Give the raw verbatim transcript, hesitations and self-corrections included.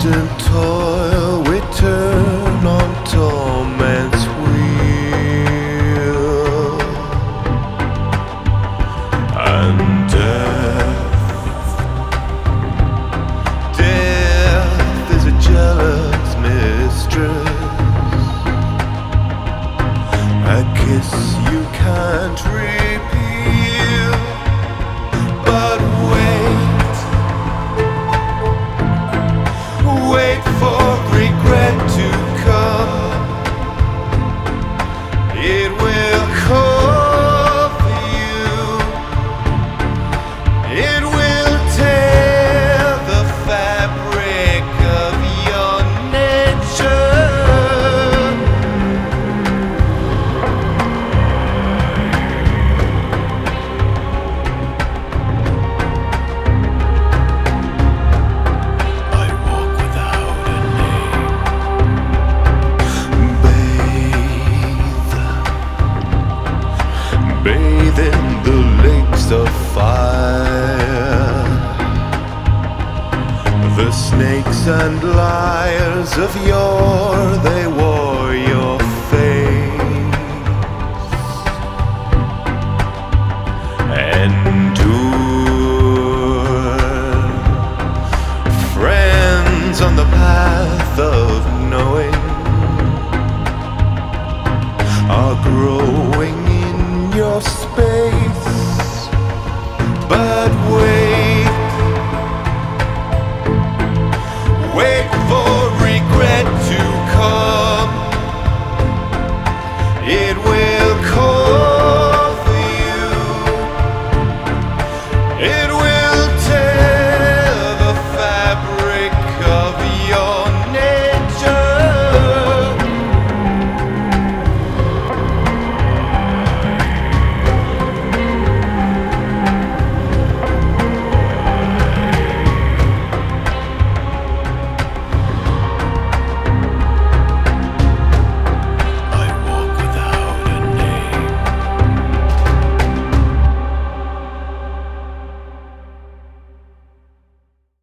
constant toil we turn on torment's wheel, and death, death is a jealous mistress, a kiss you can't repeal. But wait, wait for regret to come. It will call for you. It will tear the fabric of your nature. Bathe in the lakes of fire. The snakes and liars of yore, they